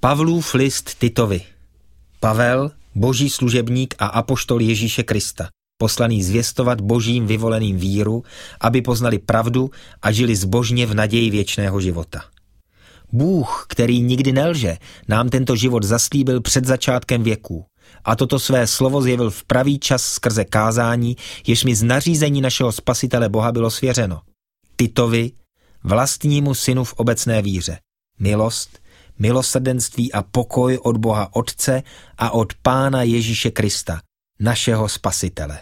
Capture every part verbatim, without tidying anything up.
Pavlův list Titovi. Pavel, boží služebník a apoštol Ježíše Krista, poslaný zvěstovat božím vyvoleným víru, aby poznali pravdu a žili zbožně v naději věčného života. Bůh, který nikdy nelže, nám tento život zaslíbil před začátkem věků a toto své slovo zjevil v pravý čas skrze kázání, jež mi z nařízení našeho Spasitele Boha bylo svěřeno. Titovi, vlastnímu synu v obecné víře, milost, milosrdenství a pokoj od Boha Otce a od Pána Ježíše Krista, našeho Spasitele.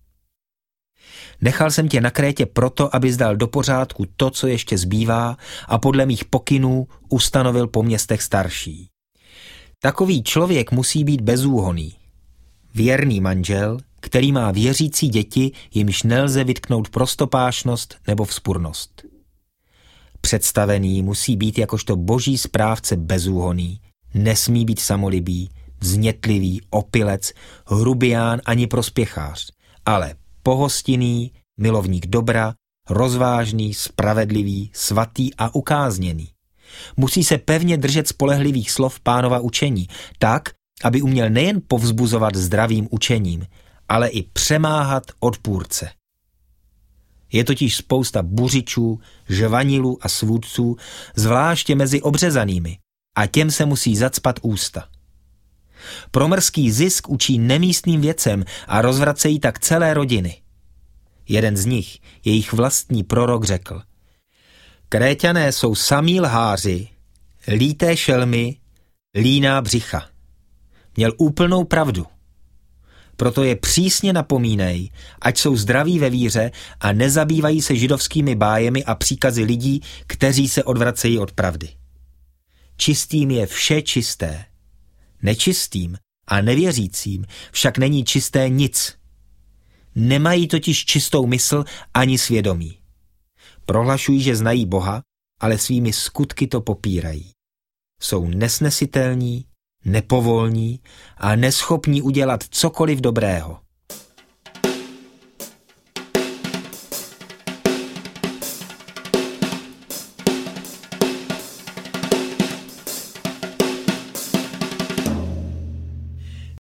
Nechal jsem tě na Krétě proto, abys dal do pořádku to, co ještě zbývá, a podle mých pokynů ustanovil po městech starší. Takový člověk musí být bezúhonný. Věrný manžel, který má věřící děti, jimž nelze vytknout prostopášnost nebo vzpurnost. Představený musí být jakožto boží správce bezúhonný, nesmí být samolibý, vznětlivý, opilec, hrubián ani prospěchář, ale pohostinný, milovník dobra, rozvážný, spravedlivý, svatý a ukázněný. Musí se pevně držet spolehlivých slov Pánova učení, tak, aby uměl nejen povzbuzovat zdravým učením, ale i přemáhat odpůrce. Je totiž spousta buřičů, žvanilů a svůdců, zvláště mezi obřezanými, a těm se musí zacpat ústa. Promrský zisk učí nemístným věcem a rozvracejí tak celé rodiny. Jeden z nich, jejich vlastní prorok, řekl: Kréťané jsou samí lháři, líté šelmy, líná břicha. Měl úplnou pravdu. Proto je přísně napomínej, ať jsou zdraví ve víře a nezabývají se židovskými bájemi a příkazy lidí, kteří se odvracejí od pravdy. Čistým je vše čisté. Nečistým a nevěřícím však není čisté nic. Nemají totiž čistou mysl ani svědomí. Prohlašují, že znají Boha, ale svými skutky to popírají. Jsou nesnesitelní, nepovolní a neschopní udělat cokoliv dobrého.